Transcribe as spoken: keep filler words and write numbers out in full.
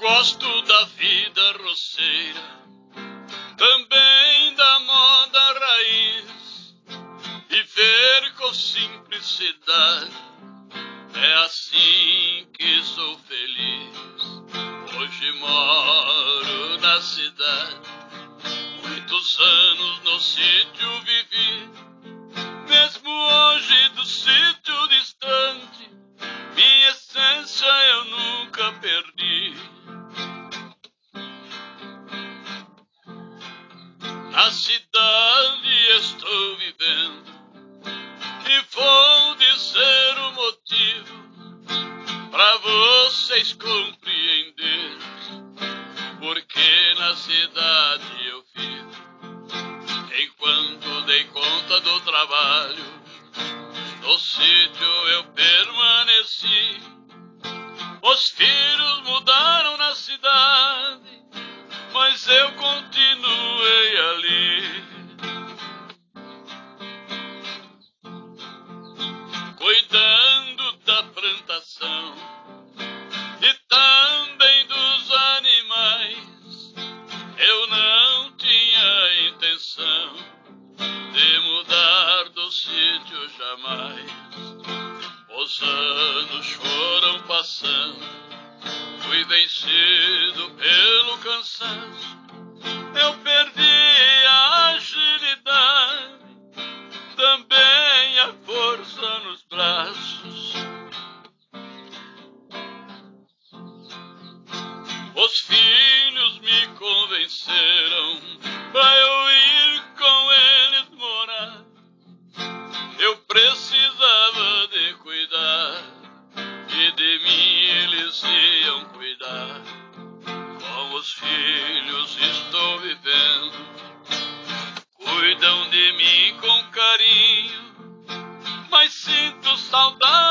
Gosto da vida roceira, também da moda raiz, viver com simplicidade, é assim que sou feliz. Hoje moro na cidade, muitos anos no sítio vivi, mesmo hoje do sítio distante, minha essência eu nunca perdi. Na cidade estou vivendo e vou dizer o motivo pra vocês compreender, porque na cidade eu vivo. Enquanto dei conta do trabalho, no sítio eu permaneci. Os filhos mudaram na cidade, mas eu continuei ali. Cuidando da plantação e também dos animais, eu não tinha intenção de mudar do sítio jamais. Os anos foram passando, fui vencido pelo cansaço, eu perdi a agilidade, também a força nos braços. Os filhos me convenceram pra eu ir com eles morar. Eu precisava de cuidar e de mim eles iam cuidar. Com os filhos estou vivendo, cuidam de mim com carinho, mas sinto saudade